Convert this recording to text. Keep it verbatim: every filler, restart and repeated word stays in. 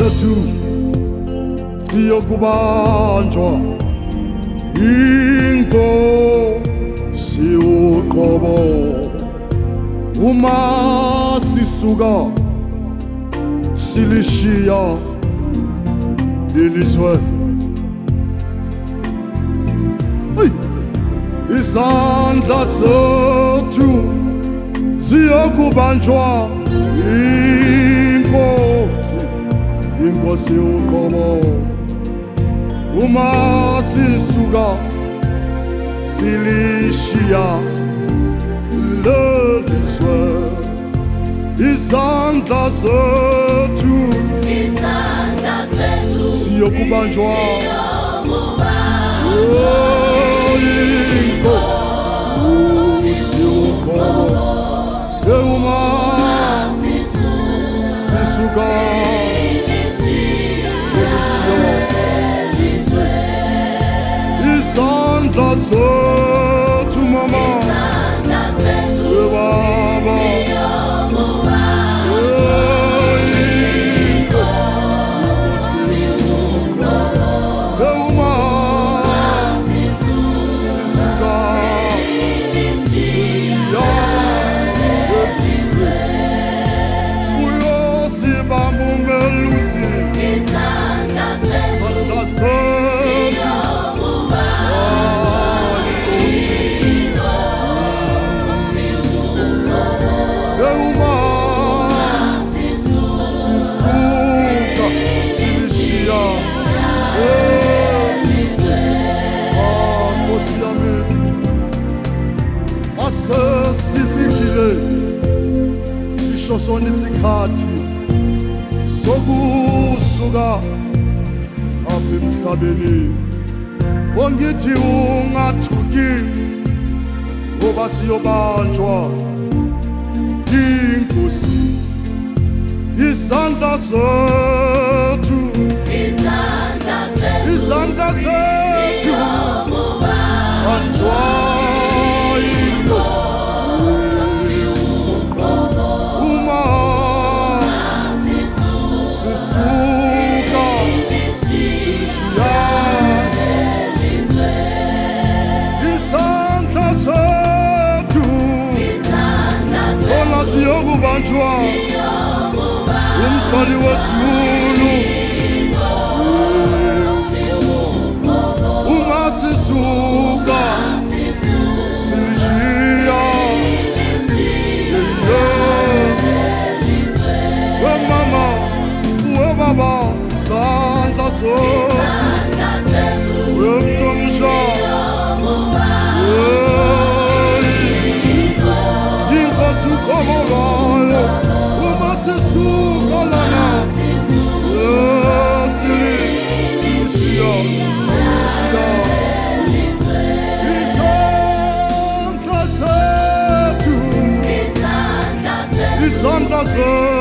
zethu siyokubanjwa inkosi uqobo uma sisuka silishiya lelizwe. Izandla zethu ziyokubanjwa inkosi, inkosi uqobo uma sisuka silishiya lelizwe. Izandla zethu siyokubanjwa inkosi uqobo uma sisuka izandla zethu mama baba sesifikile isho sona isikhathi sokusuka apha emhlabeni. Ongithi ungathuki ngoba siyobanjwa inkosi. Izandla zethu izandla zethu banjwa siyokubanjwa umthwali wezulu uma sisuka silishiya wemama webaba izandla zethu wemntomsha uma sisuka lana silishiya izandla zethu izandla zethu